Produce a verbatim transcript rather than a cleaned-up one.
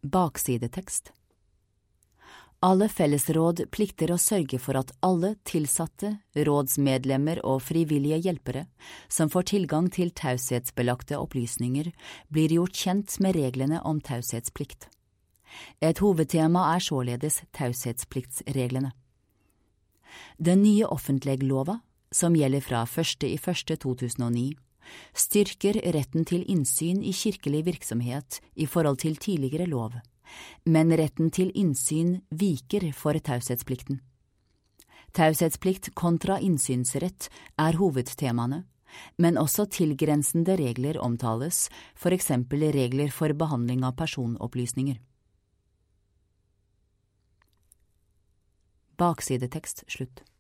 Baksidetekst. Alle fellesråd plikter å sørge for at alle tilsatte, rådsmedlemmer og frivillige hjelpere som får tilgang til taushetsbelagte opplysninger, blir gjort kjent med reglene om taushetsplikt. Et hovedtema er således taushetspliktsreglene. Den nye offentleglova, som gjelder fra første i første to tusen og ni, styrker retten til innsyn i kirkelig virksomhet i forhold til tidligere lov, men retten til innsyn viker for taushetsplikten. Taushetsplikt kontra innsynsrett er hovedtemaene, men også tilgrensende regler omtales, for eksempel regler for behandling av personopplysninger. Baksidetekst slutt.